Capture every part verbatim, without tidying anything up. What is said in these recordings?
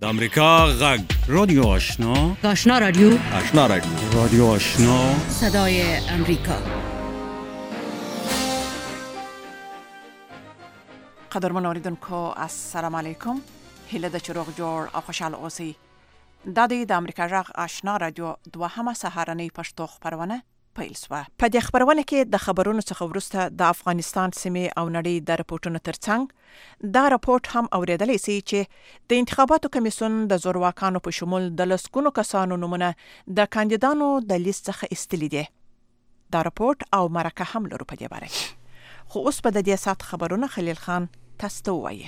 د امریکا غږ رادیو آشنا آشنا رادیو آشنا رادیو رادیو آشنا صدای امریکا. قدرمن اوریدونکو السلام علیکم. هیله د چروغ جوړ او خوشاله اوسئ. دا د امریکا غږ آشنا رادیو دوهمه سهارنۍ پښتو خبرونه پیل شوه. په دې خبرونه کې د خبرونو څخه وروسته د افغانستان سیمې او نړۍ د راپورټونو ترڅنګ دا راپورټ هم اوریدلی سي چې د انتخاباتو کمیسیون د زورواکانو په شمول د لسګونو کسانو نومونه د کاندیدانو د لیست څخه ایستلي دي. دا راپورټ او مرکه هم لرو په دې باره کې. خو اوس په دې سات خبرونه خلیل خان تاسو ته وایي.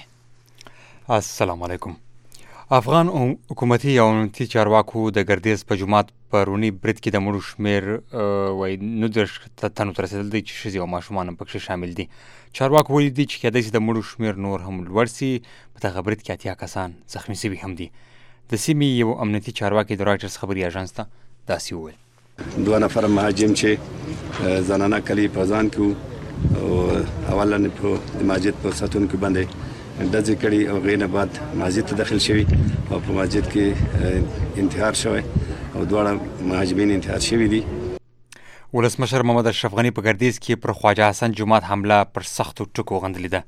السلام علیکم. افغان حکومتي او امنیتي چارواکو د ګردیز په جومات په روني برید کې د مړو شمېر وایي نو دېرش تنو ته رسېدل دی چې ښځې او ماشومان هم پکښې شامل دي. چارواکو ویلي دي چې کېدای شي د مړو شمېر نور هم لوړ سي. په دغه برید کې اتیا کسان زخمي شوي هم دي. د سیمې یو امنیتي چارواکي د رایټرز خبري اژانس ته داسې وویل: دوه نفر مهاجم چې زنانه کلی په ځان کې او اولا په د مسجد په ساتونکو باندې دځې کړي او غینه بعد مسجد ته داخل شوي او په مسجد کې انتحار شوی او دواړه مهاجمین انتحار شوي دي. ولسمشر محمد اشرف غني په ګردیز کې پر خواجه حسن جومات حمله پر سختو ټکو غندلې ده.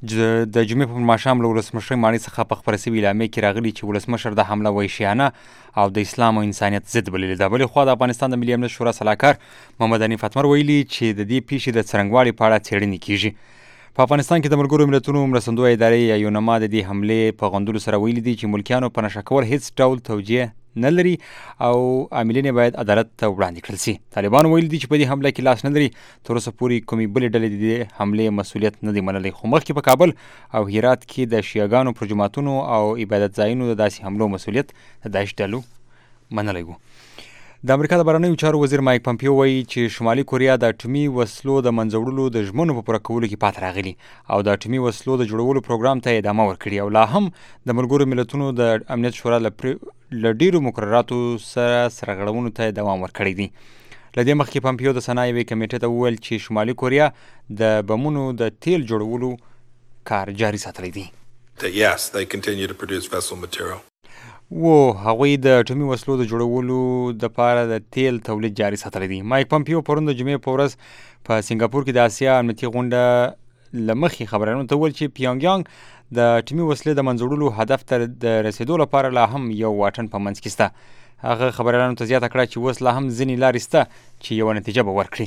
د جمعې په ماښام له ولسمشر ماڼۍ څخه په خپره سوي اعلامیې کې راغلي چې ولسمشر د حمله وحشیانه او د اسلام او انسانیت ضد بللې ده. بلې خوا د افغانستان د ملي امنیت شورا سلاکار محمد حنیف اتمر ویلي چې د دې پیښې د څرنګوالي په اړه څېړنې کیږي. په افغانستان کې د ملګرو ملتونو مرستندویه ادارې یا یونما د دې حملې په غندلو سره ویلي دي چې ملکیانو په نشه کول هیڅ ډول توجیه نه لري او عاملین یې باید عدالت ته وړاندې کړل سي. طالبان ویلي دي چې په دې حمله کې لاس نه لري. تر اوسه پورې کومې بلې ډلې د دې حملې مسؤلیت نه دی منلی. خو مخکې په کابل او هرات کې د شیعاګانو پر جوماتونو او عبادت ځایونو د داسې حملو مسؤلیت د داعش ډلو منلی و. د امریکا د بهرنیو چارو وزیر مایک پمپیو وایي چې شمالي کوریا د اټومي وسلو د منځه وړلو د ژمنو په پوره کولو کې پاتې راغلي او د اټومي وسلو د جوړولو پروګرام ته ادامه ورکړي او لا هم د ملګرو ملتونو د امنیت شورا له ډیرو مقرراتو سره سرغړونو ته دوام ورکړی دی. له دې مخکې پمپیو د سنا یوې کمیټې ته وویل چې شمالي کوریا د بمونو د تیل جوړولو کار جاري ساتلی دی. Yes, they continue to produce vessel material. و هغوی د اټومي وسلو د جوړولو دپاره د تیل تولید جاري ساتلی دی. مایک پمپیو پرون د جمعې په ورځ په سنګاپور کې د اسیا امنیتي غونډه له مخې خبریالانو ته وویل چې پیونګیانګ د اټومي وسلې د منځه وړلو هدف ته د رسېدو لپاره لا هم یو واټن په منځ کې شته. هغه خبریالانو ته زیاته کړه چې اوس لا هم ځینې لارې شته چې یوه نتیجه به ورکړي.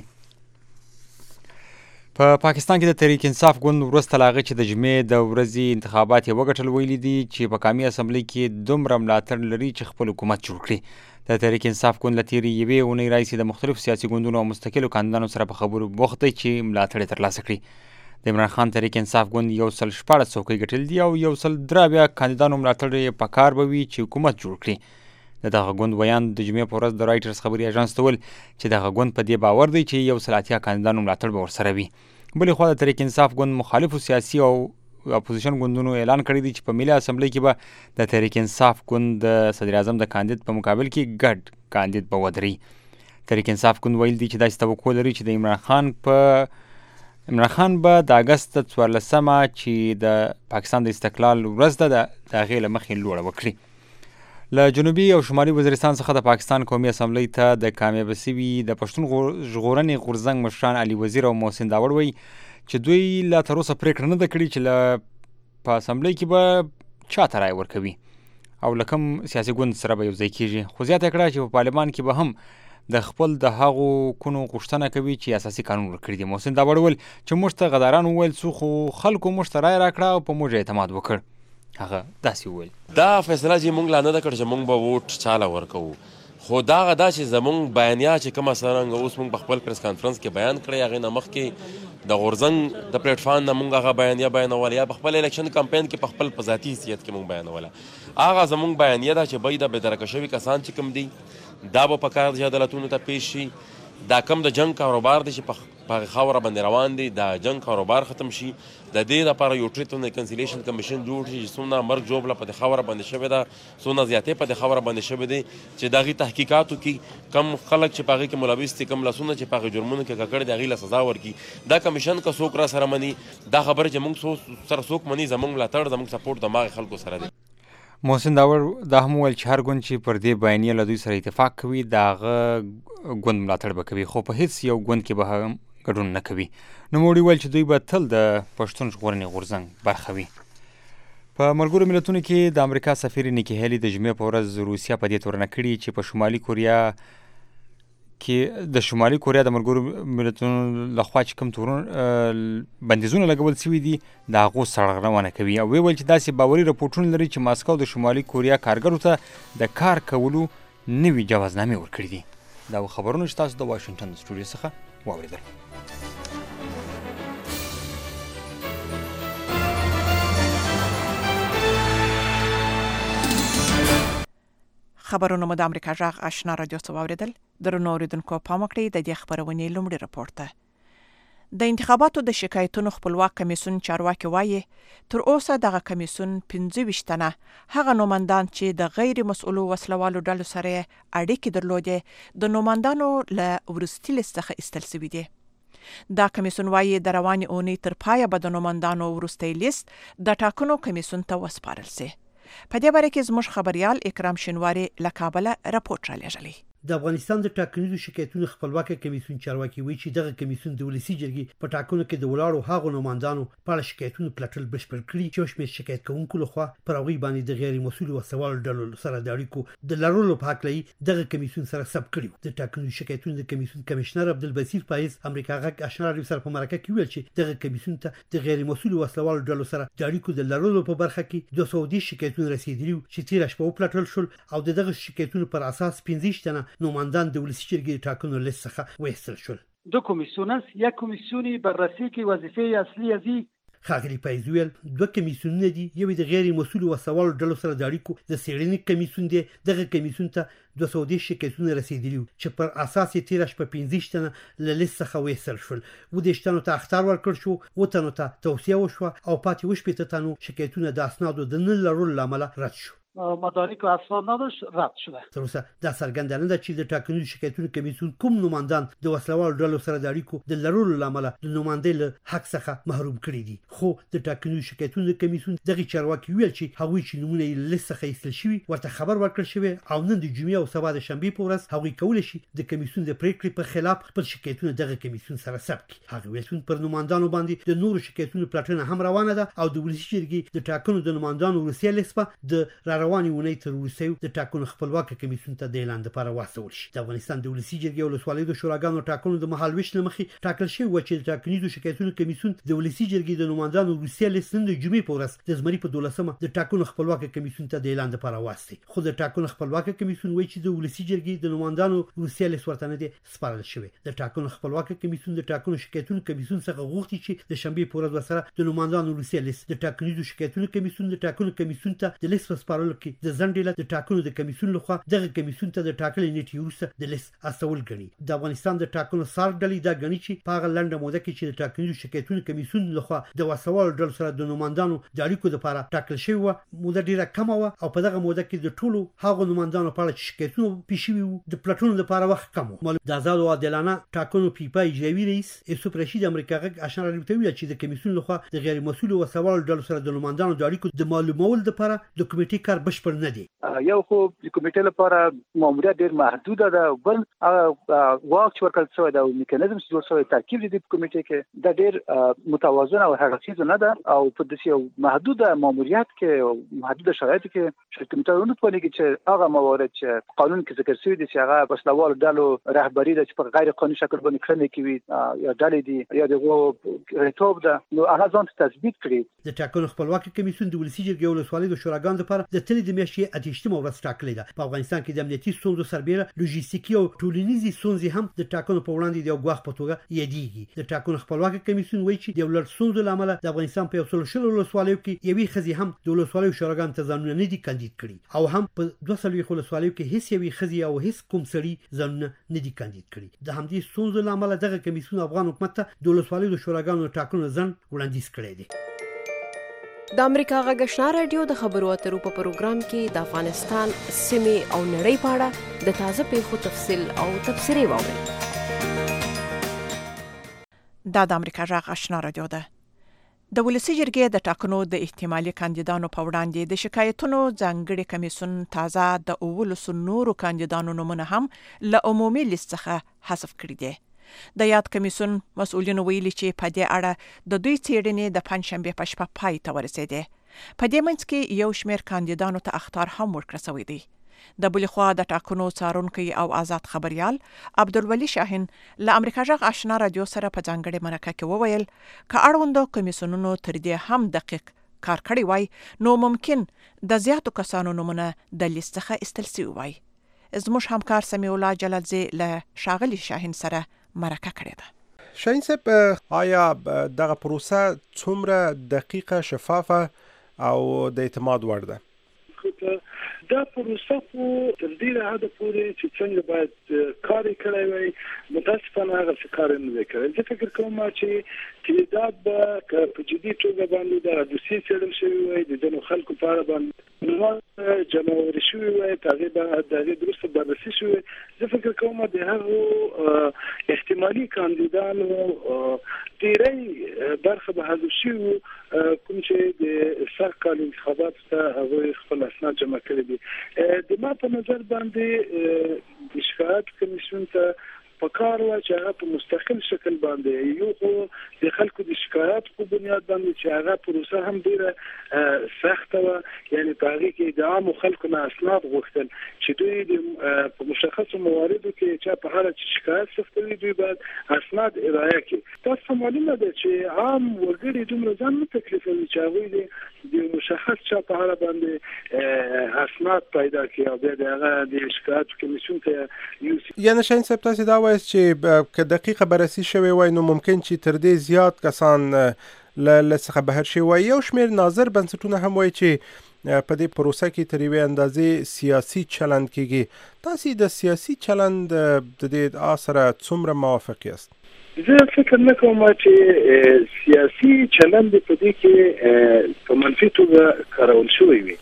په پا پاکستان کې د تحریک انصاف ګوند وروسته له هغه چې د جمعې د ورځې انتخابات یې وګټل ویلي دي چې په قامي اسمبلۍ کې دومره ملاتړ لري چې خپل حکومت جوړ کړي. د تحریک انصاف ګوند له تېرې یوې اونۍ راهیسې د مختلفو سیاسي ګوندونو او مستقلو کاندیدانو سره په خبرو بوخت دی چې ملاتړ یې ترلاسه کړي. د عمران خان تحریک انصاف ګوند یو سل شپاړس څوکۍ ګټلي دي او یو سل درې بیا کاندیدانو ملاتړ یې په کار به وي چې حکومت جوړ کړي. د دغه ګوند ویان د جمعې په ورځ د رایټرز خبري اژانس ته ویل چې دغه ګوند په دې باور دی چې یو سل اتیا کاندیدانو ملاتړ به ورسره وي. بلې خوا د تحریک انصاف ګوند مخالفو سیاسي او اپوزیشن ګوندونو اعلان کړی دی چې په ملي اسمبلۍ کې به د تحریک انصاف ګوند د صدر اعظم د کاندید په مقابل کې ګډ کاندید به ودري. تحریک انصاف ګوند ویل دی چې داسې توقع لري چې د عمران خان په عمران خان به د اګست څوارلسمه چې د پاکستان د استقلال ورځ ده د هغې له مخې لوړه وکړي. له جنوبي او شمالي وزیرستان څخه د پاکستان قومي اسمبلۍ ته د کامیابه سوي د پښتون ژغورنې غورځنګ مشران علي وزیر او محسن داوړ وایي چې دوی لا تر اوسه پرېکړه نه ده کړې چې له په اسمبلۍ کې به چا ته رایه ورکوي او له کوم سیاسي ګوند سره به یو ځای کېږي. خو زیاته کړه چې په پارلمان کې به هم د خپل د هغو کونو غوښتنه کوي چې اساسي قانون ورکړي دي. محسن داوړ وویل چې موږ ته غداران وویل څو خو خلکو موږ ته رایه راکړه او په موږ اعتماد وکړ. هغه داسې وویل: دا فیصله چې موږ لا نه ده کړې چې موږ به ووټ چاله ورکوو، خو دا هغه دا چې زموږ بیانیه چې کومه څرنګه اوس موږ په خپل پریس کانفرنس کې بیان کړی، هغې نه مخکې د غورځنګ د پلیټفارم نه موږ هغه بیانیه بیانوله یا په خپل الیکشن کمپین کې په خپل په ذاتي حیثیت کې موږ بیانوله. هغه زموږ بیانیه ده چې باید د بېدرکه شوي کسان چې کوم دي دا به په کار چې عدالتونو ته پیش شي. دا کم د جنگ کاروبار دی چې په هغې خاوره باندې روان دی، دا جنگ کاروبار ختم شي. د دې لپاره یو ټریټ اند کنسیلیشن کمیشن جوړ شي چې څومره مرګ ژوبله په دې خاوره باندې شوې ده، څومره زیاتې په دې خاوره باندې شوې دی، چې د هغې تحقیقاتو کې کم خلک چې په هغې کې ملوث دي، کم لاسونه چې په هغې جرمونو کې ککړ دي، هغې له سزا ورکړي. دا کمیشن که څوک را سره مني، دا خبره چې موږ سره څوک مني، زموږ ملاتړ زموږ سپورټ د هماغې خلکو سره دی. محسن داور دا هم ویل چې هر ګوند چې پر دې بیانیه له دوی سره اتفاق کوي د هغه ګوند ملاتړ به کوي، خو په هیڅ یو ګوند کې به هم ګډون نه کوي. نوموړي ویل چې دوی به تل د پښتون ژغورنې غورځنګ برخه وي. په ملګرو ملتونو کې د امریکا سفیر نیکی هیلی د جمعې په ورځ روسیه په دې تورنه کړي چې په شمالي کوریا کې د شمالي کوریا د ملګرو ملتونو لخوا چې کوم تورن بندیزونه لګول شوي دي د هغو سرغړونه کوي، او ویل چې داسې باوري رپورټونه لري چې ماسکو د شمالي کوریا کارګرو ته د کار کولو نوي جوازنامې ورکړي دي. دا خبرونه چې تاسو د واشنګټن د سټوډیو څخه واورېدل. خبرونه مو د امریکا جغ آشنا رادیو څخه واوریدل. درنو اوریدونکو پام وکړئ د دې خبرونې لومړی راپور ته. د انتخاباتو د شکایتونو خپلواک کمیسیون چارواکي وایي تر اوسه دغه کمیسیون پنځه ویشت تنه هغه نوماندان چې د غیر مسؤلو وسلوالو ډلو سره اړیکې درلودې د نوماندانو له وروستي لیست څخه ایستل شوي دي. دا کمیسیون وایي د روانې اونۍ تر پایه به د نوماندانو وروستی لیست د ټاکنو کمیسیون ته وسپارل شي. په دې باره کې زموږ خبريال اکرام شینواری له کابل راپورټ را لېږلی. د افغانستان د ټاکنیزو شکایتونو خپلواک کمیسیون چارواکي وایي چې دغه کمیسیون د ولسی جرګې په ټاکنو کې د ولاړو هغو نوماندانو په اړه شکایتونه پلټل بشپړ کړي چې شمېر شکایت کوونکو لخوا پر هغوی باندې د غیر مسؤلو وسوالو ډلو سره د اړیکو د لرلو په هکله دغه کمیسیون سره ثبت کړي. د ټاکنیزو شکایتونو د کمیسیون کمشنر عبدالبصیر پایز امریکا غږ آشنا رادیو سره په مرکه کې ویل چې دغه کمیسیون ته د غیر مسؤلو وسوالو ډلو سره د اړیکو د لرلو په برخه کې دوه سوه دېرش شکایتونه رسیدلي چې تېره شپه وپلټل شول او د دغه شکایتونو پر اساس پنځه ویشت تنه نوماندان د ولسی جرګې ټاکنو لیست څخه وایستل شول. دو کمیسیون است، یک کمیسیونی بررسی که وظیفه اصلی از این خاغلی پایزویل دوه کمیسیونونه دي، یو د غیر مسؤلو وسوالو ډلو سره د اړیکو د څېړنې کمیسیون دی. دغه کمیسیون ته دوه سوه دېرش شکایتونه رسیدلي چې پر اساس یې تېره شپه پنځه ویشت تنه له لیست څخه وایستل شول. اووه دېرش تنو ته اخطار ورکړل شو، اووه تنو ته توصیه وشوه او پاتې اووه شپېته تنو شکایتونه د اسنادو د نه لرلو له امله رد شو. مدارک و اسناد نداشت رد شده. تر اوسه دا څرګنده نه ده چې د ټاکنیزو شکایتونو کمیسیون کوم نوماندان د وسلوالو ډلو سره د اړیکو د لرلو له امله د نوماندۍ له حق څخه محروم کړي دي، خو د ټاکنیزو شکایتونو کمیسیون دغه چارواکي ویل چې هغوی چې نومونه یې له لیست څخه ایستل شوي ورته خبر ورکړل شوی او نن د جمعې او سبا د شنبې په ورځ هغوی کولی شي د کمیسیون د پریکړې په خلاف خپل شکایتونه دغه کمیسیون سره ثبت کړي. هغه ویل پر نوماندانو باندې د نورو شکایتونو پلټنه هم روانه ده او د ولسی جرګې د ټاکنو د نوماندانو وروستي لیست به د راروانې اونۍ تر وروسته د ټاکنو خپلواک کمیسیون ته د اعلان لپاره واستول شي. د افغانستان د ولسی جرګې او ولسوالیو د شوراګانو ټاکنو د مهالویش له مخې ټاکل شوی و چې د ټاکنیزو شکایتونو کمیسیون د ولسی جرګې د نوماندانو وروستي لیست د جمعې په ورځ د زمري په دولسمه د ټاکنو خپلواک کمیسیون ته د اعلان لپاره واستي، خو د ټاکنو خپلواک کمیسیون وایي چې د ولسی جرګې د نوماندانو وروستي لیست ورته نه دی سپارل شوی. د ټاکنو خپلواک کمیسیون د ټاکنو شکایتونو کمیسیون څخه غوښتي چې د شنبې په ورځ ورسره د نوماندانو وروستي لیست د ټاکنیزو شکایتونو کمیسیون د ټاکنو کمیسیون ته د لیست په سپارلو کې د ځنډ د ټاکنو د کمیسیون لخوا دغه کمیسیون ته د ټاکلې نیټې وروسته د لیست استول ګڼي. د افغانستان د ټاکنو سار ډلې دا ګڼي چې په هغه لنډه موده کې چې د ټاکنیزو شکایتونو کمیسیون لخوا د وسوالو ډلو سره د نوماندانو د اړیکو لپاره ټاکل شوی و موده ډیره کمه وه او په دغه موده کې د ټولو هغو نوماندانو په اړه چې شکایتونه پیښ شوي وو د پلټنو لپاره وخت کم و. د آزاد او عادلانه ټاکنو پیپا اجرایي رئیس یوسف رشید امریکا غږ آشنا رادیو ته ویل چې د کمیسیون لخوا د غیر مسؤلو وسوالو ډلو سره د نوماندانو د اړیکو د معلومولو لپاره د کمیټې کار بشپړ نه دی. یو خو د کمیټې لپاره ماموریت ډیر محدود ده، بل واک چې ورکړل شوی دا میکانیزم چې جوړ شوی ترکیب دی په کمیټې کې دا ډیر متوازن او هرڅه نه ده او په داسې یو محدود ماموریت کې محدود شرایطو کې چې کمیټه ونه توانېږي چې هغه موارد چې قانون کې ذکر شوی دي چې هغه وسلوالو ډلو رهبري د په غیر قانوني شکل باندې کړنې کوي یا ډلې دي یا دغه ریټوب ده نو هغه ځان تثبیت کړي. د ټاکنو خپلواک کمیسیون د ولسی جرګې او ولسوالیو د شوراګانو لپاره د تلې د میاشتې اتهشتمه ورځ ټاکلې ده. په افغانستان کې د امنیتي ستونزو سربېره لوجستیکي او ټولنیزې ستونزې هم د ټاکنو په وړاندې د یو ګواښ په توګه یادېږي. د ټاکنو خپلواک کمیسیون وایي چې د یو لړ ستونزو له امله د افغانستان په یو سل شلو ولسوالیو کې یوې ښځې هم د ولسوالیو شوراګانو ته ځانونه نه دي کاندید کړي او هم په دوه څلوېښت ولسوالیو کې هیڅ یوې ښځې او هیڅ کوم سړي ځانونه نه دي کاندید کړي. د همدې ستونزو له امله دغه کمیسیون افغان حکومت ته د ولسوالیو د شوراګانو ټاکنو ځنډ وړاندیز کړی دی. د امریکا غږ آشنا رادیو د خبرو اترو په پروګرام کې د افغانستان سیمې او نړۍ په اړه د تازه پیښو تفصیل او تبصرې واورئ. دا د امریکا غږ آشنا رادیو ده. د ولسی جرګې د ټاکنو د احتمالي کاندیدانو په وړاندې د شکایتونو ځانګړي کمیسیون تازه د اولسو نورو کاندیدانو نومونه هم له عمومي لیست څخه حذف کړي دي. د یاد کمیسیون مسؤلینو ویلي چې په دې اړه د دوی څېړنې د پنځشنبې په شپه پای ته ورسېدې. په دې منځ کې یو شمېر کاندیدانو ته اخطار هم ورکړل شوی دی. د بلې خوا د ټاکنو څارونکی او آزاد خبريال عبدالولي شاهین له امریکا جغ آشنا رادیو سره په ځانګړي مرکه کې وویل که اړوندو کمیسیونونو تر دې هم دقیق کار کړی وای نو ممکن د زیاتو کسانو نومونه د لیست څخه ایستل شوي وای. زموږ همکار سمیع الله جلالزی له ښاغلي شاهین سره مرکه کړې ده. شاهین صاحب، آیا دغه پروسه څومره دقیقه، شفافه او د اعتماد وړ ده؟ دا پروسه خو تر ډیره حده پورې چې څنګه باید کار کړی وای متاسفانه هغه څه کار نه دی کړی. زه فکر کوم چې تعداد به که په جدي توګه باندې د دوسیې څېړل شوي وای، د ځینو خلکو په اړه باندې جمع شوي وای، هغې به د هغې درسته بررسي شوي وای. زه فکر کوم د هغو احتمالي کاندیدانو ډېری برخه به حذف شوي وو کوم چې د سږ کال انتخاباتو ته هغوی خپل اسناد جمع کړي دي. د ما په نظر باندې د شکایت کمیسیون ته په کار و چې هغه په مستقل شکل باندې یو خو د خلکو د شکایت په بنیاد باندې چې هغه پروسه هم ډیره سخته و، یعنی په هغې کې د عامو خلکو نه اسناد غوښتل چې دوی د په مشخصو مواردو کې چا په اړه چې شکایت ثبتوي دوی باید اسناد ارائه کړي. تاسو معلومه ده چې عام وګړي دومره ځان نه تکلیفوي چې هغوی د مشخص چا په اړه باندې اسناد پیدا کړي او بیا د هغه د شکایت کمیسیون ته یوسي. یعنې شاهین صاحب تاسې دا وایست چې که دقیقه بررسي شوی وای نو ممکن چې تر دې زیات کسان له څخه بهر شوي وای. یو شمېر ناظر بنسټونه هم وایي چې په دې پروسه کې تر یوې اندازې سیاسي چلند کیږي. تاسې د سیاسي چلند د دې ادعا سره څومره موافق یاست؟ زه فکر نه کوم چې سیاسي چلند په دې کې په منفي توګه کارول شوی وي،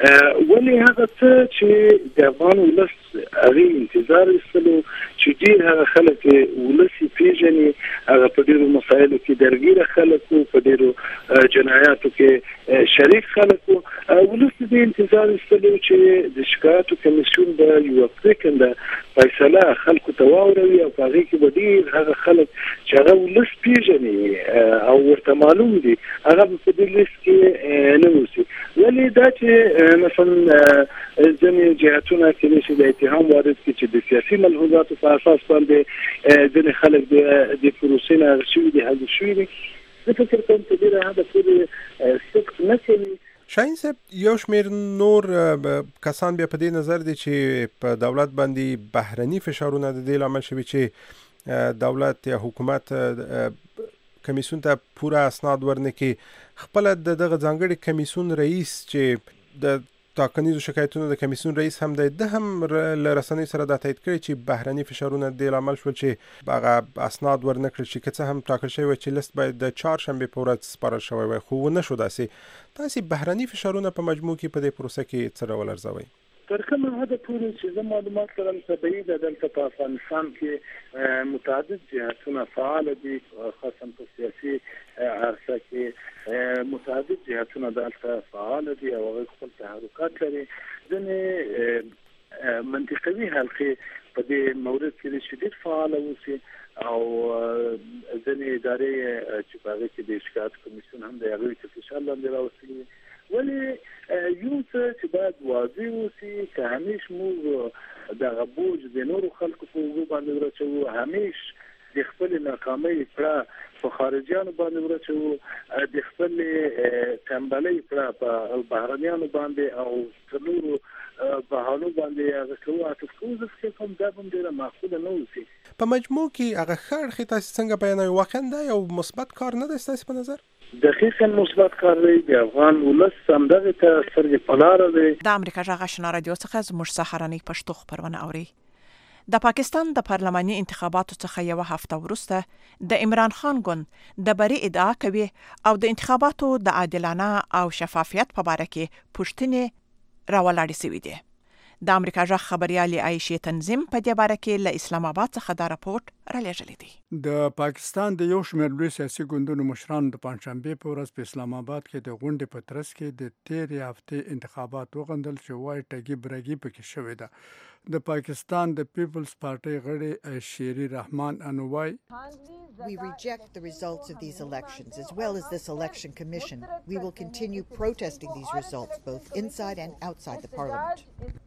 ولې هغه څه چې د افغان ولس هغې انتظار ایستلو چې ډېر هغه خلک ولس یې پېژني، هغه په ډېرو مسایلو کې درګیره خلک وو، په ډېرو جنایاتو کې شریک خلک وو. ولس دې انتظار ایستلو چې د شکایاتو کمیسیون به یوه پرېکنده فیصله خلکو ته واوروي او په هغې کې به ډېر هغه خلک چې هغه ولس پېژني او ورته معلوم دي هغه به په دې لیست کې نه اوسي. ولې دا چې مثلا ځینې جهتونه کېدای شي د اتهام وارد کړي چې د سیاسي ملحوظاتو په اساس باندې ځینې خلک د پروسې نه هغه شوي دي، حذف شوي دي. زه فکر کوم چې ډېره حده پورې صدق نه کوي. شاهین صاحب، یو شمېر نور کسان بیا په دې نظر دي چې په دولت باندې بهرني فشارونه د دې لامل شوي چې دولت یا حکومت کمیسیون ته پوره اسناد ورنکړي. خپله د دغه ځانګړي کمیسیون رئیس چې د ټاکنیزو شکایتونو د کمیسیون رئیس هم دی، ده هم له رسنیو سره دا تایید کړی چې بهرني فشارونه د دې لامل شول چې هغه اسناد ورنکړل شي. که څه هم ټاکل شوی وای چې لیست باید د چهارشنبې په ورځ سپارل شوی وای، خو ونه شو داسې. تاسې بهرني فشارونه په مجموع کې په دې پروسه کې څه ډول ارزوئ؟ تر کومه حده پورې چې زه معلومات لرم طبیعي ده دلته په افغانستان کې متعدد جهتونه فعال دي، خاصا په سیاسي عرصه کې متعدد جهتونه دلته فعال دي او هغوی خپل تحرکات لري. ځینې منطقوي حلقې په دې مورد کې چې ډېر فعاله اوسي او ځینې ادارې چې په هغې کې د شکایت کمیسیون هم د هغوی ته فشار لاندې راوستلي. ولې یو څه چې باید واضح اوسي که همیش موږ دغه بوج د نورو خلکو په اوږو باندې ورچوو، همیش د خپلې ناکامۍ پړه په خارجیانو باندې ورچوو، د خپلې تنبلۍ پړه په بهرنیانو باندې او په نورو بهانو باندې هغه کوو عطف کوو. زه فکر کوم دا به هم ډېره معقوله نه اوسي. په مجموع کې هغه ښه اړخ تاسې څنګه بیانوئ؟ واقعا دا یو مثبت کار نه دی ستاسې په نظر؟ دقیقاً مثبت کار دی. د افغان ولس همدغې ته سترګې په لاره دی. د امریکا غږ آشنا رادیو څخه زموږ سهارنۍ پښتو خپرونه اورئ. د پاکستان د پارلماني انتخاباتو څخه یوه هفته وروسته د عمران خان ګوند د بری ادعا کوي او د انتخاباتو د عادلانه او شفافیت په باره کې پوښتنې راولاړې شوې دي. د امریکا ژغ خبريالي عائشې تنظیم په دې باره کې له اسلام آباد څخه دا راپورټ را لېږلی دی. د پاکستان د یو شمېر لوی سیاسي ګوندونو مشرانو د پنځشنبې په ورځ په اسلام آباد کې د غونډې په ترڅ کې د تېرې هفتې انتخابات وغندل چې وایي ټګي برګي پکې شوې ده. د پاکستان د پیپلز پارټۍ غړي شیری رحمان انوای We reject the results of these elections as well as this election commission. We will continue protesting these results both inside and outside the parliament.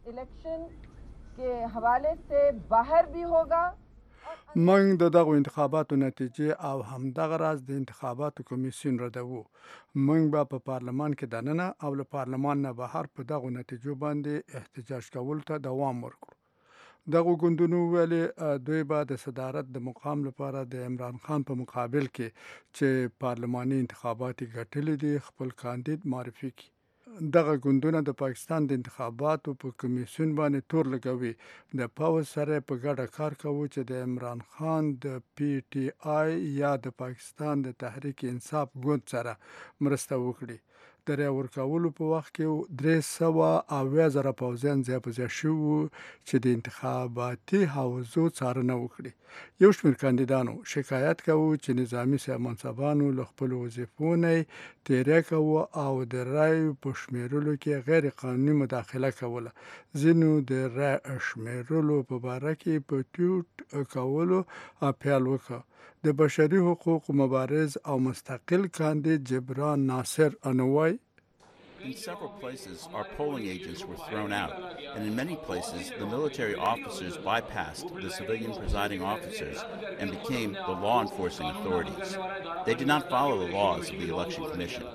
موږ د دغو انتخاباتو نتیجې او همدغه راز د انتخاباتو کمیسیون ردوو. موږ به په پارلمان کې دننه او له پارلمان نه بهر په دغو نتیجو باندې احتجاج کولو ته دوام ورکړو. دغو ګوندونو ویلې دوی به د صدارت د مقام لپاره د عمران خان په مقابل کې چې پارلماني انتخابات ګټلې دي خپل کاندید معرفي کړي. دغه ګوندونه د پاکستان د انتخاباتو په کمیسیون باندې تور لګوي. د پاوز سره په ګډه کار کوي چې د عمران خان د پی ټی آی یا د پاکستان د تحریک انصاف ګوند سره مرسته وکړي. د رای ورکولو په وخت کې درې سوه اویا زره پوځیان ځای په ځای شوي چې د انتخاباتي حوزو څارنه وکړي. یو شمېر کاندیدانو شکایت کوي چې نظامي منصبانو له خپلو وظیفو نه تېری کوي او د رای په شمېرلو کې غیر قانوني مداخله کوله. ځینو د رای شمېرلو په باره کې په ټویټ کولو اپیل وکړ. د بشري حقوقو مبارز او مستقل کاندید جبران ناصر انوای In several places, our polling agents were thrown out, and in many places, the military officers bypassed the civilian presiding officers and became the law enforcing authorities. They did not follow the laws of the Election Commission.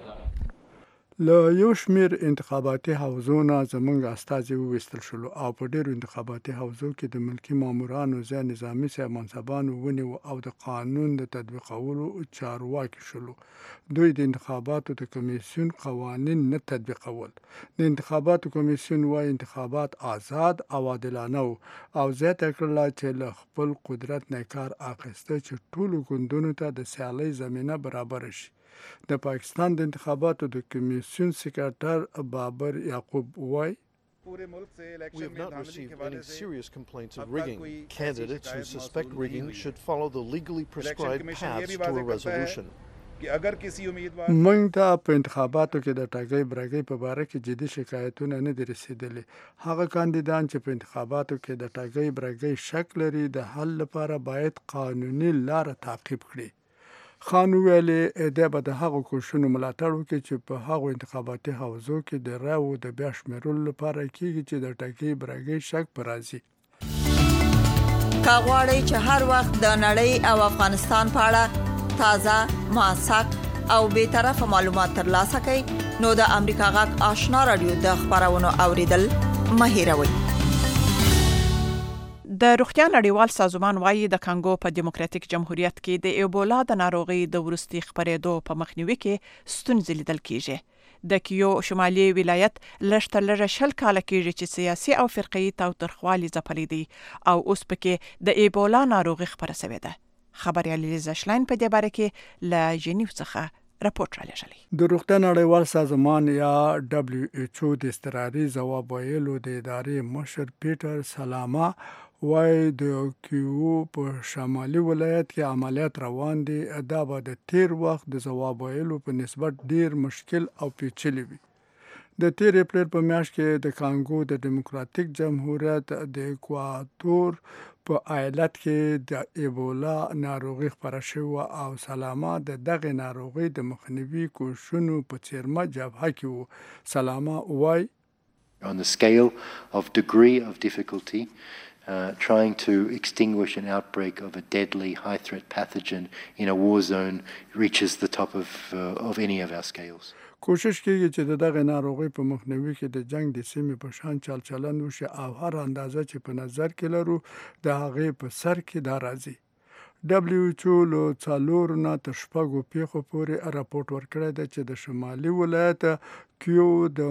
له یو شمېر انتخاباتي حوزو نه زموږ استازي وویستل شولو او په ډېرو انتخاباتي حوزو کې د ملکي مامورانو ځای نظامي صاحب منصبانو ونیو او د قانون د تطبیقولو چارواکي شولو. دوی د انتخاباتو د کمیسیون قوانین نه تطبیقول. د انتخاباتو کمیسیون وايي انتخابات آزاد او عادلانه وو او زیاته کړله چې له خپل قدرت نه کار اخیسته چې ټولو ګوندونو ته د سیالۍ زمینه برابره شي. د پاکستان د انتخاباتو د کمیسیون سکرټر بابر یعقوب وای We have not received any serious complaints of rigging. Candidates who suspect rigging should follow the legally prescribed paths to a resolution. موږ ته په انتخاباتو کې د ټاګۍ برګۍ په باره کې جدي شکایتونه نه دي رسیدلي. هغه کاندیدان چې په انتخاباتو کې د ټاګۍ برګۍ شک لري د حل لپاره باید قانوني لاره تعقیب کړي. خان ویلې دا به د هغو کوششونو ملاتړ وکړي چې په هغو انتخاباتي حوزو کې د رایو د بیا شمېرلو لپاره کېږي چې د ټاګۍ برګۍ شک په راځي. که غواړئ چې هر وخت د نړۍ او افغانستان په اړه تازه، موثق او بېطرفه معلومات ترلاسه کړئ نو د امریکا غږ آشنا رادیو د خبرونو اوریدل مه هېروئ. د روغتیا نړیوال سازمان وايي د کانګو په دیموکراتیک جمهوریت کې د ایبولا د ناروغۍ د وروستي خپرېدو په مخنیوي کې ستونزې لیدل کېږي. د کیو شمالي ولایت لږ تر لږه شل کاله کېږي چې سیاسي او فرقه‌يي تاوتریخوالي ځپلي دي او اوس پکې د ایبولا ناروغي خپره شوې ده. خبريالي لیزا شلاین په دې باره کې له جنیو څخه راپورټ را لېږلی. د روغتیا نړیوال سازمان یا دبلیو ایچ او د اضطراري ځواب ویلو د ادارې مشر پیټر سلاما وای د کیو په شمالي ولایت کې عملیات روان دي. دا به د تیر وخت د ځواب ویلو په نسبت ډیر مشکل او پیچلي وي. د تیر اپریل په میاشت کې د کانګو د دیموکراتیک جمهوریت د اکوادور په ایالت کې د ایبولا ناروغي خپره شوه او سلاما د دغه ناروغي د مخنیوي کوششونو په څیرمه جبهه کې وو. سلاما وای On the scale of degree of difficulty, Uh, trying to extinguish an outbreak of a deadly high-threat pathogen in a war zone reaches the top of uh, of any of our scales. کوشش کیږي چې د دغه ناروغي په مخنیوي کې د جنگ د سیمې په شان چل چلند وشي او هر اندازه چې په نظر کې لرو د هغې په سر کې دا راځي. دبلیو ایچ او له څلورو نه تر شپږو پیښو پورې راپورټ ورکړی دی چې د شمالي ولایت کیو د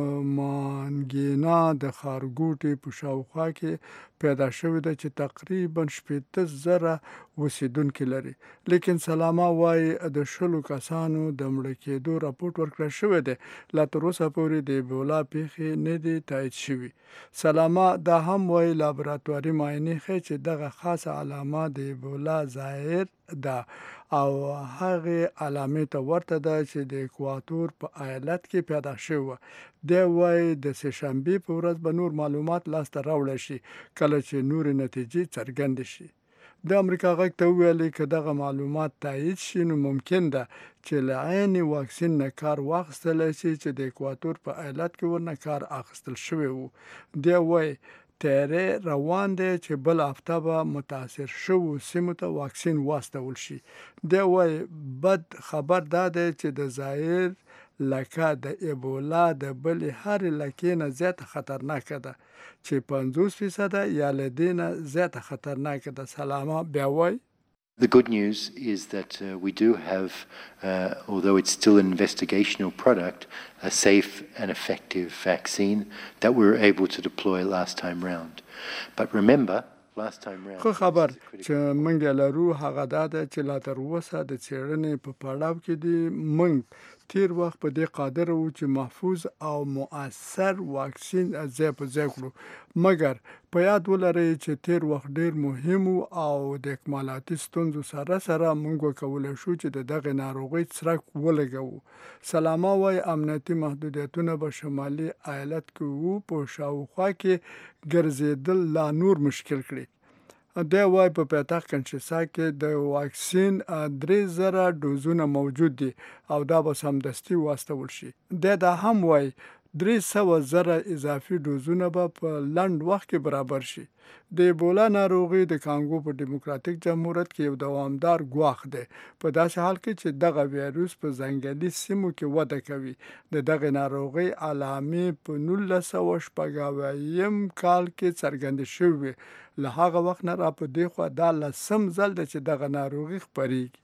مانګینا د خارګوټي په شاوخوا کې پیدا شوې ده چې تقریبا شپېته زره اوسیدونکي لري. لیکن سلامه وایي د شلو کسانو د مړه کېدو راپورټ ورکړل شوی دی. لا تر اوسه پورې د ایبولا پیښې نه دي تایید شوي. سلامه دا هم وایي لابراتواري معاینې ښیي چې دغه خاصه علامه د ایبولا ظاهر ده او هغې علامې ته ورته ده چې د اکواتور په ایالت کې پیدا شوې وه. دی وایي د سهشنبې په ورځ به نور معلومات لاسته راوړی شي کله چې نورې نتیجې څرګندې شي. د امریکا غږ ته وویلې که دغه معلومات تایید شي نو ممکن ده چې له عین واکسین نه کار واخیستلی شي چې د اکواتور په ایالت کې ورنه کار اخیستل شوی و. دی وایي تیاری روان دی چې بل هفته به متاثر شوو سیمو ته واکسین واستول شي. دی وایي بد خبر دا دی چې د ظاهر لکه د ایبولا د بلې هرې لکې نه زیاته خطرناکه ده چې پنځوس فیصده یا له دې نه زیاته خطرناکه ده. سلامه بیا وایي The good news is that uh, we do have, uh, although it's still an investigational product, a safe and effective vaccine that we were able to deploy last time round. But remember, last time round... خو خبر چې موږ لرو هغه دا ده چې لا تر اوسه د څېړنې په پړاو کې دي. موږ تیر وخت په دې قادر وو چې محفوظ او مؤثر واکسین ځای په ځای کړو، مګر په یاد ولرئ چې تیر وخت ډیر مهم او د اکمالاتي ستونزو سره سره موږ وکولی شو چې د دغې ناروغۍ څرک ولګوو. سلامه وایي امنیتي محدودیتونه به شمالي ایالت کې وو په شاوخوا کې ګرځېدل لا نور مشکل کړي. دی وایي په پایتخت کنشاسا کې د واکسین درې زره ډوزونه موجود دي او دا به سمدستي واستول شي. دی دا هم وایي درې سوه زره اضافي ډوزونه به په لنډ وخت کې برابر شي. د ایبولا ناروغي د کانګو په ډیموکراتیک جمهوریت کې یو دوامدار ګواښ دی په داسې حال کې چې دغه ویروس په ځنګلي سیمو کې وده کوي. د دغې ناروغۍ علامې په نولس سوه شپږ اویایم کال کې څرګندې شوې. له هغه وخت نه را په دې خوا دا لسم ځل ده چې دغه ناروغي خپریږي.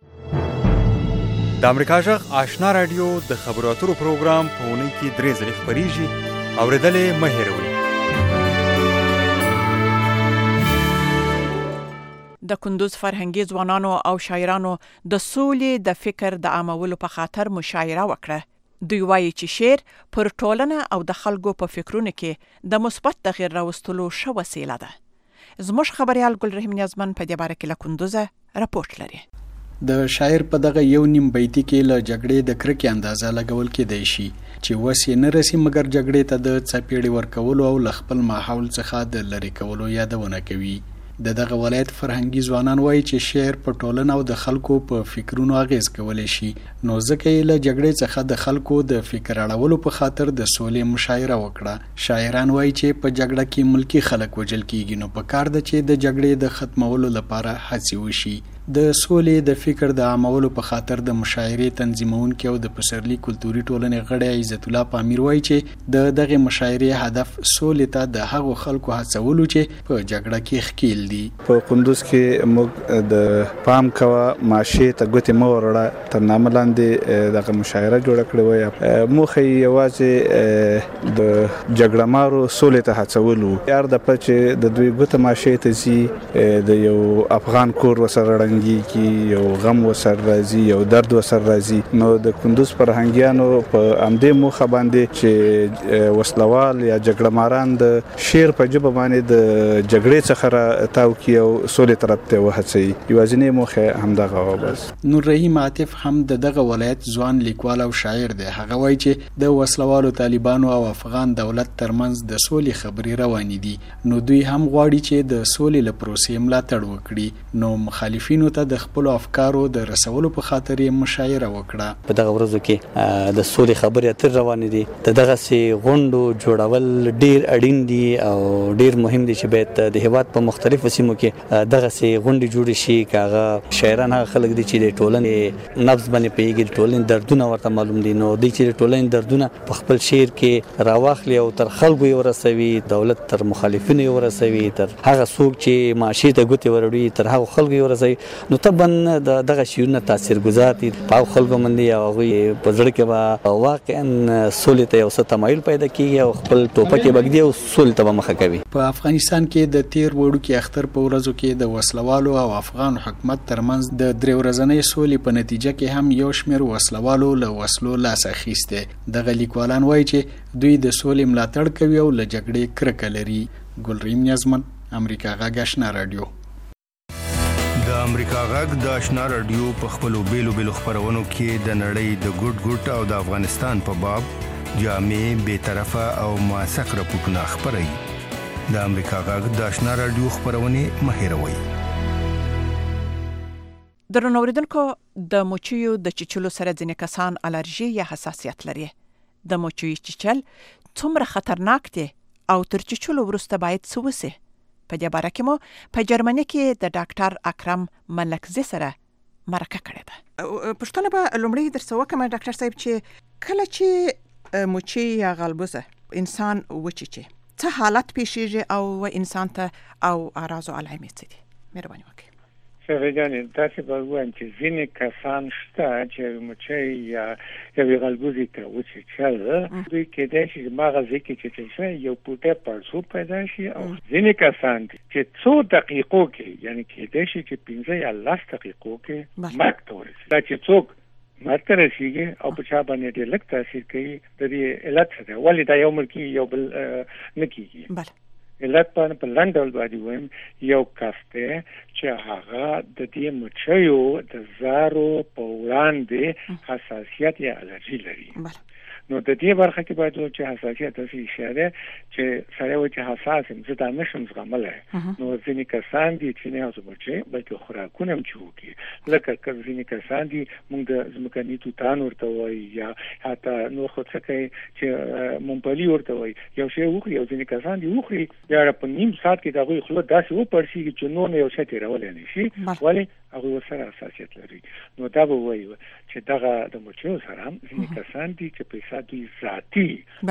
د امریکا غږ آشنا رادیو د خبرو اترو پروګرام په اونۍ کې درې ځلې خپریږي. اورېدل یې مه هېروئ. د کندوز فرهنګي ځوانانو او شاعرانو د سولې د فکر د عامولو په خاطر مشاعره وکړه. دوی وایي چې شعر پر ټولنه او د خلکو په فکرونو کې د مثبت تغییر راوستلو ښه وسیله ده. زموږ خبریال ګلرحیم نیازمن په دې باره کې له کندوزه راپورټ لري. د شاعر په دغه یو نیم بیتي کې له جګړې د کرکې اندازه لګول کېدای شي چې وس یې نه رسي، مګر جګړې ته د څپېړې ورکولو او له خپل ماحول څخه د لرې کولو یادونه کوي. د دغه ولایت فرهنګي ځوانان وایي چې شعر په ټولنه او د خلکو په فکرونو اغیز کولی شي، نو ځکه یې له جګړې څخه د خلکو د فکر اړولو په خاطر د سولې مشاعره وکړه. شاعران وایي چې په جګړه کې ملکی خلک وژل کیږي، نو په کار ده چې د جګړې د ختمولو لپاره هڅې وشي. د سولې د فکر د عامولو په خاطر د مشاعرې تنظیمونکي او د پسرلي کلتوري ټولنې غړی عزت الله پامیر وایي چې د دغه مشاعرې هدف سولې ته د هغو خلکو هڅولو چې په جګړه کې ښکیل دي. په کندوز کې موږ د پام کوه ماشې ته ګوتې مه ورړه تر نامه لاندې دغه مشاعره جوړه کړې وه. موخه یې یوازې د جګړه مارو سولې ته هڅول وو. یار د په چې د دوی ګوته ماشې ته ځي د یو افغان کور ورسره کی یو غم وسر راځي، یو درد وسر راځي، نو د کندوز فرهنګیانو په امدې موخه باندې چې وسلوال یا جګړه ماران د شعر په ژبه باندې د جګړې څخه راتاو کړي او سولې طرف ته وهڅوي. یوازینۍ موخه همدغه وه. بس نور رحیم عاطف هم د دغه ولایت ځوان لیکوال او شاعر دی. هغه وایي چې د وسلوالو طالبانو او افغان دولت ترمنځ د سولې خبرې روانې دي، نو دوی هم غواړي چې د سولې له پروسې ملاتړ وکړي. نو مخالفینو ته د خپل افکارو د رسولو په خاطر یې مشاعره وکړه. په دغه ورځو کې د سولې خبرې اترې روانې دي. د دغسې غونډو جوړول ډیر اړین دي او ډیر مهم دي چې باید د هیواد په مختلفو سیمو کې دغسې غونډې جوړې شي. که هغه شاعران هغه خلک دي چې د ټولنې نبض باندې پوهېږي، د ټولنې دردونه ورته معلوم دي، نو دوی چې د ټولنې دردونه په خپل شعر کې راواخلي او تر خلکو یې ورسوي، دولت تر مخالفینو یې ورسوي، تر هغه څوک چې معاشي ته ګوتې وروړي تر هغو خلکو یې ورسوي. نو طبعا دغه شیونه تاثیرګذار دي په خلکو باندې او هغه په ځړ کې به واقعا سولې ته یو څه تمایل پیدا کیږي او خپل ټوپک بګدي او سولې ته مخه کوي. په افغانستان کې د تیر وړو کې اختر په ورځو کې د وسلوالو او افغان حکومت ترمنځ د درې ورځنۍ سولې په نتیجه کې هم یو شمېر وسلوالو له وسلو لاس اخیسته. دغه لیکوالان وایي چې دوی د سولې ملاتړ کوي او له جګړې کرکه لري. ګلریم نیازمن، امریکا غږ آشنا رادیو. د امریکا غږ د آشنا رادیو په خپلو بیلو بیلو خبرونو کې د نړۍ د ګډ ګډ او د افغانستان په باب جامع، بے طرفه او موثق راپورټونه خبري. د امریکا غږ د آشنا رادیو خبرونه مهیروي. درنو اوریدونکو، د موچیو د چیچلو سره ځینې کسان الرژي یا حساسیت لري. د موچیو چیچل څومره خطرناک دي او تر چیچلو وروسته باید څه وشي؟ په دې باره کې مو په جرمني کې د ډاکټر اکرم ملکزي سره مرکه کړې ده. پښتنه به لومړی درڅ وکم ډاکټر صاحب چې کله چې موچي یا غلبوزه انسان وچیچي څه حالت پیښیږي او انسان ته او اعراض او علامات څه دي؟ مهرباني وکړئ. سرجاني تاسو به ووایم چې ځینې کسان شته چې موچي یا یوې غلبوزې ته وچیچل دوی کېدای شي مغزې کې چې یو پوټه پړسوب پیدا شي او ځینې کسان چې څو دقیقو کې یعنی کېدای شي چې پنځه یا لس دقیقو کې مرګ ته ورسي. دا چې څوک مرګ ته رسیږي او په چا باندې ډېر لږ تاثیر کوي د دې علت څه دی؟ ولې دا یو مړ کېږي یو بل نه کېږي؟ علت باندې په لنډ ډول باندې وایم یو کس دی چې هغه د دې مچیو د زارو په وړاندې حساسیت یا الرژي لري. نو د دې برخه کې باید چې حساسیت تاسو اشاره چې سره و چې حساس یم زه دا نشم زغملای. نو ځینې کسان دي چې نه اوسه بچي بلکې خوراکونه هم چوکي لکه ځینې کسان دي موږ د ځمکني توتان ورته وایي یا حتی نور خو څه کوي چې مونپلي ورته وایي یو شی وخوري او ځینې کسان دي وخوري بیا په نیم ساعت کې د هغوی خوله داسې وپړسېږي چې نور نه یو شی تېرولی نه شي. ولې هغوی ورسره حساسیت لري. نو دا به وایي چې دغه د مچیو سره هم ځینې کسان دي چې پیسه دوی ذاتي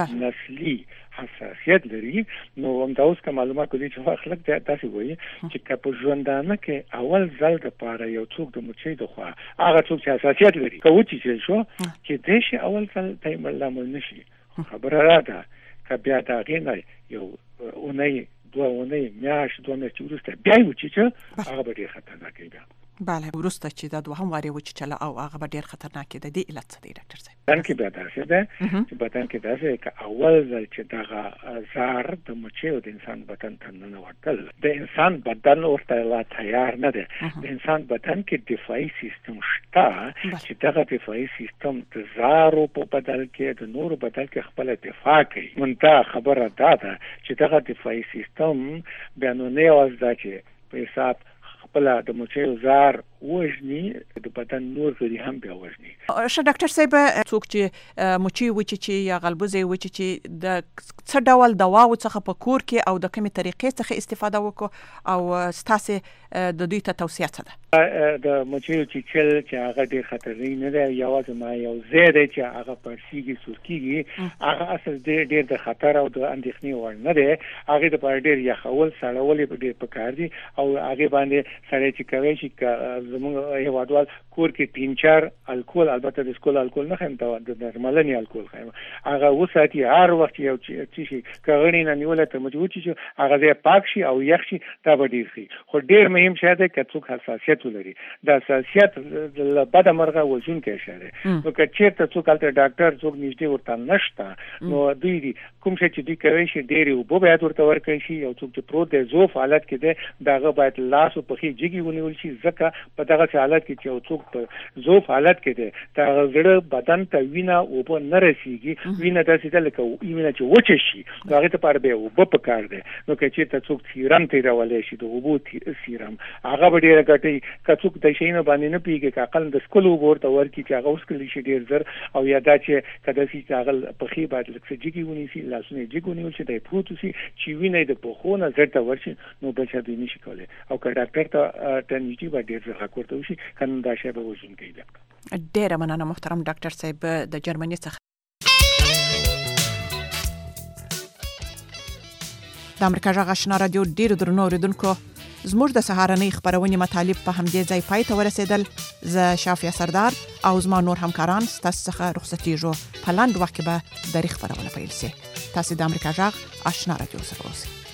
نسلي حساسیت لري. نو همدا اوس که معلومات کوي چې وخت لږ داسې وایي چې که په ژوندانه کې اول ځل دپاره یو څوک د مچۍ د خوا هغه څوک چې حساسیت لري که وچیچل شو کېدای شي اول ځل ته یې لامل نه شي. خبره را ده که بیا د هغې نه یو اونۍ دوه اونۍ میاشت دوه میاشتې وروسته بیا یې وچیچه هغه به ډېر خطرناک وي. بله وروسته چې دا دوهم وار یې وچیچله او هغه به ډېر خطرناک دی. دې علت څه دی ډاکټر صاحب؟ بدن کې بیا داسې ده چې بدن کې داسې که اول ځل چې دغه زهر د مچیو د انسان بدن ته ننوتل د انسان بدن ورته لا تیار نه دی. د انسان بدن کې دفاعي سیستم شته چې دغه دفاعي سیستم د زهرو په بدل کې د نورو بدل کې خپله دفاع کوي. منتها خبره دا ده چې دغه دفاعي سیستم بیا نو نه یوازې دا چې په حساب خپله د مچیو زهر وژني د بدن نور غړي هم بیا وژني. ښه ډاکټر صاحب څوک چې مچۍ وچیچي یا غلبوزې وچیچي د څه ډول دواو څخه په کور کې او د کومې طریقې څخه استفاده وکړو او ستاسې د دوی ته توصیه څه ده؟ د مچیو چیچل چې هغه ډېر خطرناک نه دی. یوازې ما یو ځای دی چې هغه پړسېږي سور کېږي هغه اصل ډېر د خطر او د اندېښنې وړ نه دی. هغې دپاره ډېر یخول سړول یې ډېر پکار دي او هغې باندې سړی چې کوی شي که زموږ هېوادوال کور کې تین چار الکول البته د سکول الکول نه خیم ته د درملنې الکول خیم هغه وساتي هر وخت یو څه شي که غړي نه نیولی تر مچ وچیچو هغه ځای پاک شي او یخ شي دا به ډېر ښه. خو ډېر مهم شی دی که څوک حساسیت ولري د حساسیت له بده مرغه وژونکی شی دی. نو که چېرته څوک هلته ډاکټر څوک نږدې ورته نشته نو دوی دي کوم شی چې دوی کوی شي ډېرې اوبه باید ورته ورکړی شي. یو څوک چې پروت دی ضعف حالت کې دی د هغه باید لاس او پښې جګې ونیول شي ځکه په دغسې حالت کې چې یو څوک په ضعف حالت کې دی د هغه زړه بدن ته وینه اوبه نه رسېږي. وینه داسې ده لکه وینه چې وچه شي نو هغې دپاره بیا اوبه پکار دی. نو که چېرته څوک سیرم تېرولی شي د اوبو سیرم هغه به ډېره ګټوي. که څوک د شیانو باندې نه پوهېږي که اقل د څښلو اوبه ورته ورکړي چې هغه وڅښلی شي ډېر زر او یا دا چې که داسې چې هغه پښې باید لږ څه جګې ونیسي لاسونه یې جګ ونیول شي دی پروت وسي چې وینه یې د پښو نه زر ته ورشي نو بل چا دوی نه شي کولی. او که ډاکټر ته نږدې به ډېر زر غږ ورته وشي که نو دا شی به وژونکی ده. ډېره مننه محترم ډاکټر صاحب د جرمني څخه. د امریکا غږ آشنا رادیو ډېرو درنو اورېدونکو زموږ د سهارنۍ خبرونې مطالب په همدې ځای پای ته ورسېدل. زه شافیا سردار او زما نور همکاران ستاسو څخه رخصتېږو. په لاندې وخت کې به د خبرونه پیل شي. تاسو د امریکا جغ آشنا رادیو سره اوسئ.